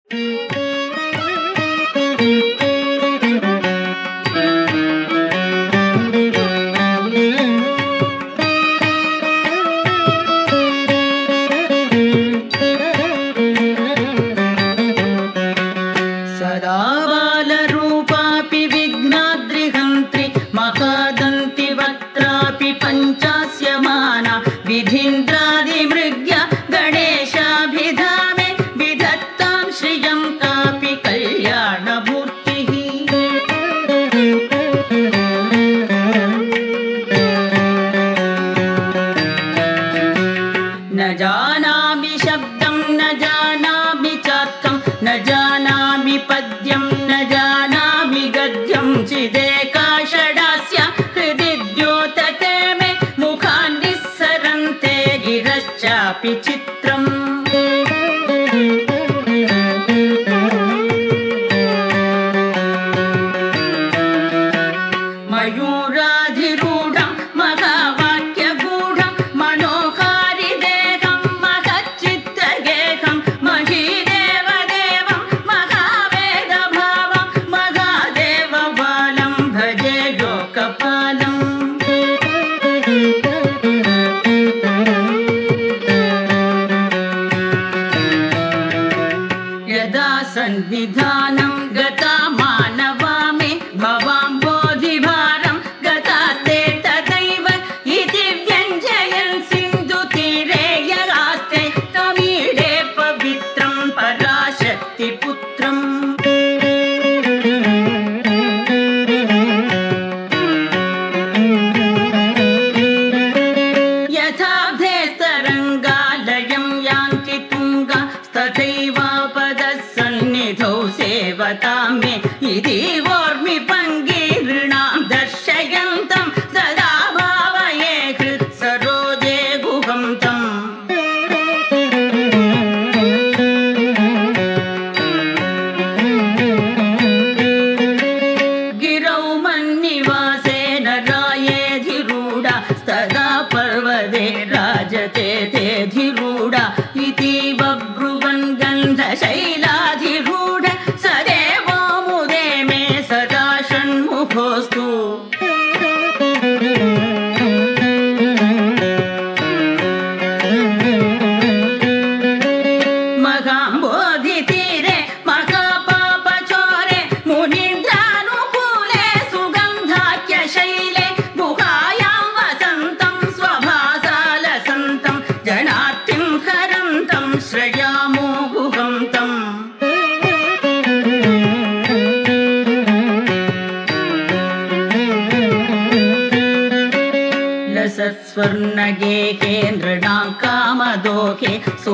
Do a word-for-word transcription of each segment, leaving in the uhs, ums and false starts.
स्वर्णगेहे नृणां कामदोहे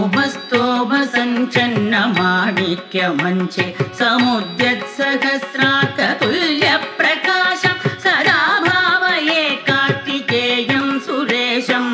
सुमस्तोमसञ्चन्न माणिक्यमञ्चे समुद्यत्सहस्राकतुल्यप्रकाशं सदा भावये कार्तिकेयं सुरेशम्।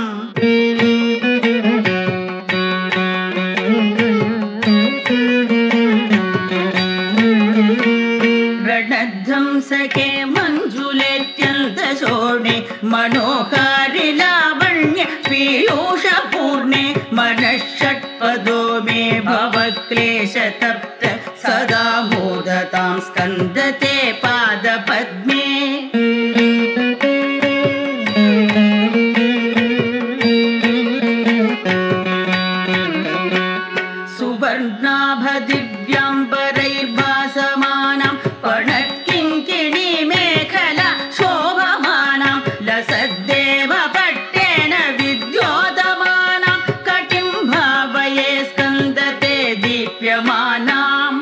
रणध्वंसके मञ्जुलेत्यन्तशोणे मनोहारि लावण्य पीयूषपूर्णे मनःषट्पदो मे भवक्लेशतप्त सदा मोदतां स्कन्दते पादपद्मे। सुवर्णाभदिव्याम्बरैर्भासमानां पणत्किङ्किणी मेखला शोभमानां लसद्देव पट्टेन विद्योतमानां कटिं भावये स्कन्दते दीप्यमानाम्।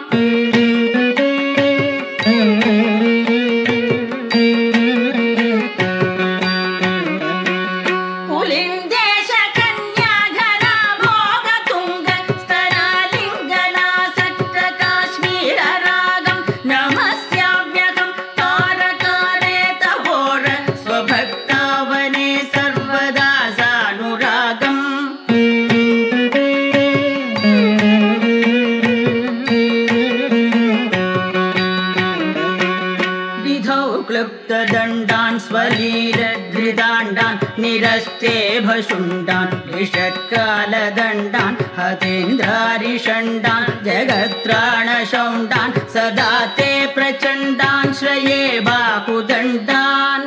क्लुप्तदण्डान् स्वलीलधृदाण्डान् निरस्ते भशुण्डान् विषत्कालदण्डान् हतेन्द्रारिषण्डान् जगत् जगत्राणशौण्डान् सदा ते प्रचण्डान् श्रये बाहुदण्डान्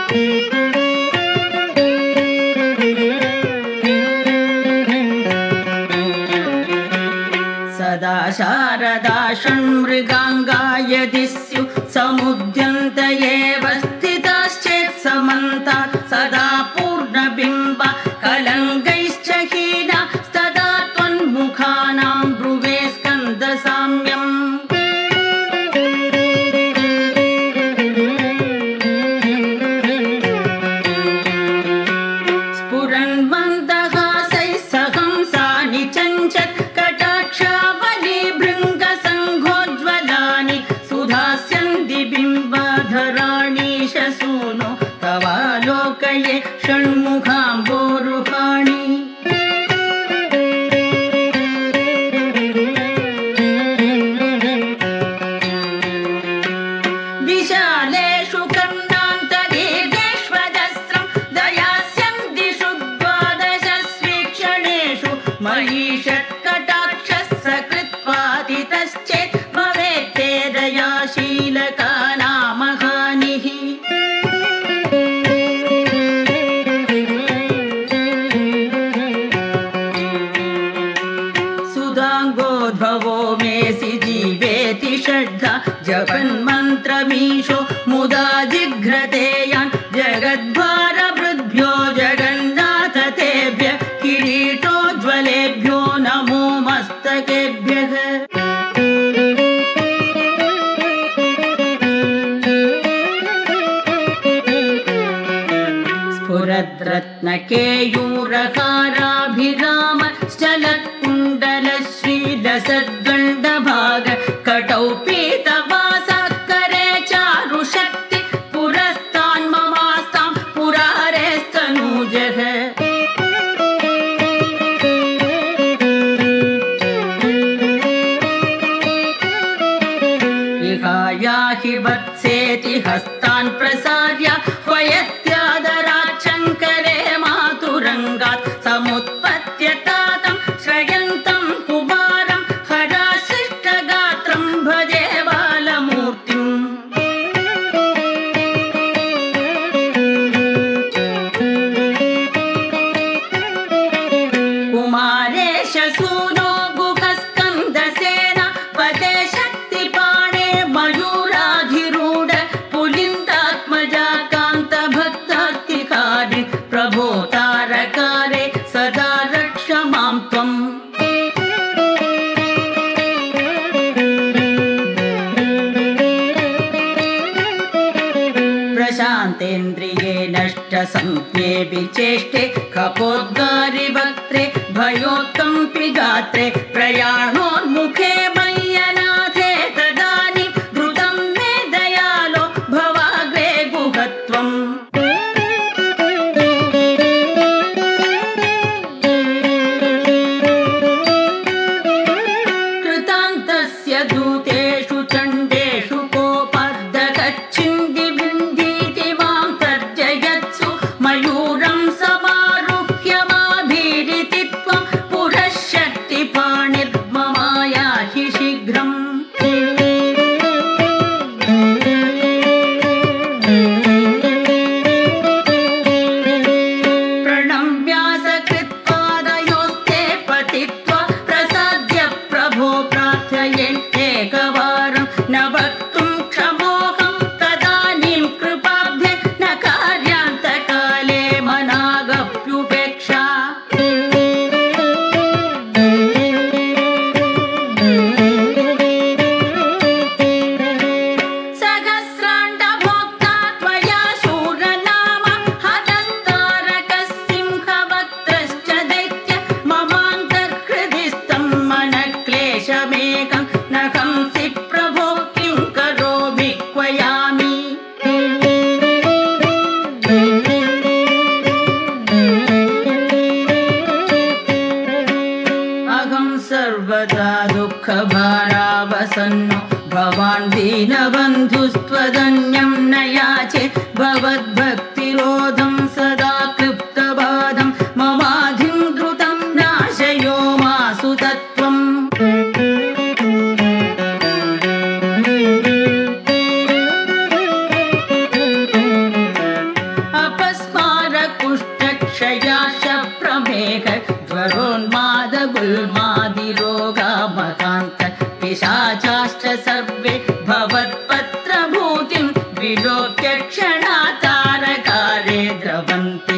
सदा शारदा षण्मृगाङ्गा यदि स्युः समुद्यन्त एव स्थिताश्चेत् समन्तात् सदा पूर्णबिम्बा कलङ्गैश्च हीना सदा त्वन्मुखानां ब्रुवे स्कन्दसाम्यम् स्फुरन् मन्दहासैः सहंसानि चञ्चत् कटाक्षावली भृङ्गसङ्घोज्ज्वलानि सुधास्यन्ति बिम्बाधराणि शसूनो तवालोकये षण्मुखाम्बोरुहाणि विशालेषु कर्णान्तरीर्येष्वजस्रं दयास्यन्ति द्वादशस्वीक्षणेषु महीषत्कटाक्षः सकृत्पातितश्चेत् भवेत्ते दयाशीलकानामहानिः सुधाङ्गोद्भवो मेऽसि जीवेति षड्धा जपन्मन्त्रमीशो मुदा जिघ्रते यान् जगद्भारवृद्भ्यो जगन्नाथ तेभ्यः किरीटोज्ज्वलेभ्यो नमो मस्तकेभ्यः स्फुरद्रत्नकेयूरकाराभिराम चलत्कुण्डलश्रीलसद्गण्डभाग कटौ पीतवासः करे चारुशक्ति पुरस्तान्ममास्तां पुरारेस्तनूजः इहायाहि वत्सेति हस्तान् प्रसार्य ह्वयत्यादराच्छङ्करे मातुरङ्गात् समुत्पत्य तातं श्रयन्तं कुमारं हराशिष्टगात्रं भजे बालमूर्तिम् कुमारेश सूनो गुहस्कन्दसेना पदे शक्तिपाणे मयूराधिरूढ पुलिन्दात्मजा कान्तभक्तार्तिकारि प्रभो तारकारे सदा रक्ष मां त्वम् प्रशान्तेन्द्रिये नष्टसंज्ञे विचेष्टे कपोद्गारि वक्त्रे भयोत्कम्पि गात्रे प्रयाणोन्मुखे मय्यनाथे तदानीं द्रुतं मे दयालो भवाग्रे गुहत्वम् कृतान्तस्य दूतेषु चण्डेषु कोपार्धकच्छिन्धि बिन्धीति मां तर्जयत्सु मयूरं समारुह्य माभीरिति त्वं पुरः शक्तिपाणिर्ममायाहि शीघ्रम् प्रणम्यासकृत्पादयोस्ते पतित्वा प्रसाद्य प्रभो प्रार्थयेन् एकवारं न वक्तुं क्षमोऽहं तदानीं कृपाब्धे न कार्यान्तकाले मनागप्युपेक्षा सहस्राण्डभोक्ता त्वया शूरनाम हतस्तारकः सिंहवक्त्रश्च दैत्य ममान्तर्हृदिस्थं मनक्लेशमेकं न हंसि प्रभो किं करोमि क्वयामि अहं सर्वदा दुःखभारावसन्नो भवान् दीनबन्धुस्त्वदन्यं न याचे भवद्भक्तिरोधं सदा क्लिप्तबाधं ममाधिं द्रुतं नाशयो मासु तत्त्वम् कामकान्त पिशाचाश्च सर्वे भवत्पत्रभूतिं विलोक्य क्षणातारकारे द्रवन्ति।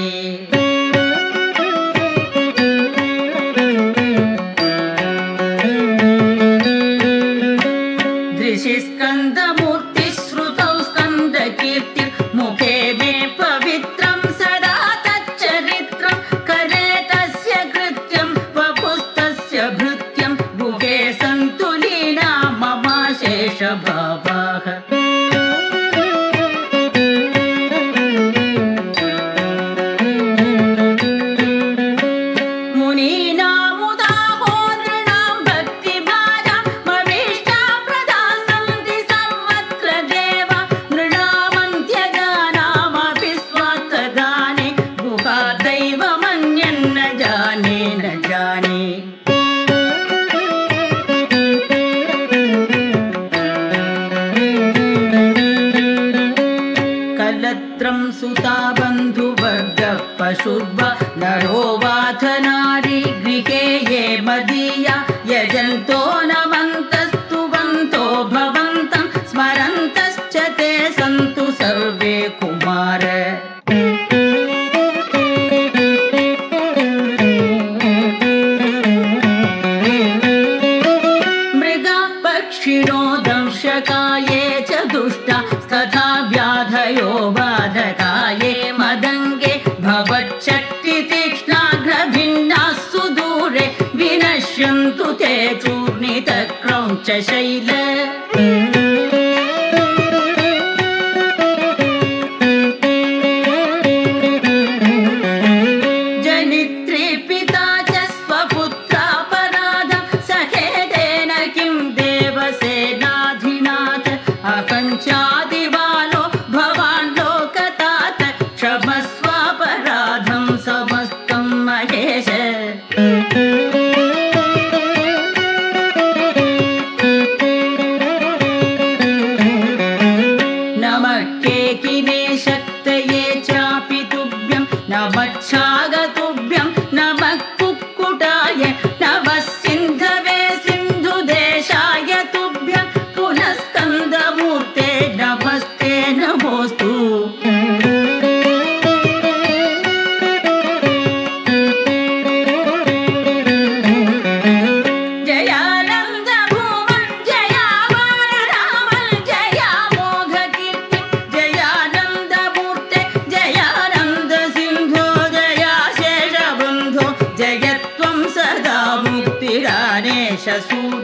स्कन्दमूर्ति श्रुतौ स्कन्दकीर्तिर्मुखे मे पवित्रं सदा तच्चरित्रं करे तस्य कृत्यं वपुस्तस्य भृत्यं भुगे सन्तु लीना ममाशेषभावाः। कलत्रं सुता बन्धुवर्गः पशुर्वा नरो वाथ नारी गृहे ये मदीया यजन्तो नमन्तस्तुवन्तो भवन्तं स्मरन्तश्च ते सन्तु सर्वे कुमार। मृगा पक्षिणो दंशकाये च दुष्टा तथा व्याधयो बाधकाये मदङ्गे भवच्छक्तितीक्ष्णाग्रभिन्नाः सुदूरे विनश्यन्तु ते चूर्णितक्रौञ्चशैल। जनित्री पिता च स्वपुत्रापराधं सखेदेन किं देवसेनाधिनाथ अकञ्चादिवालो भवान् लोकतात क्षमस्वापराधं समस्तं महेश। नमः केकिने शक्तये चापि तुभ्यं नमच्छागतुभ्यं नमः कुक्कुटाय नमः सिन्धवे सिन्धुदेशाय तुभ्यं पुनः स्कन्दमूर्ते नमस्ते नमोस्तु। जयानन्द भूमन् जयावाररामन् जयामोघकीर्ति जयानन्दमूर्ते जयानन्द सिन्धो जयाशेषबन्धो जयत्वं सदा मुक्तिरानेश।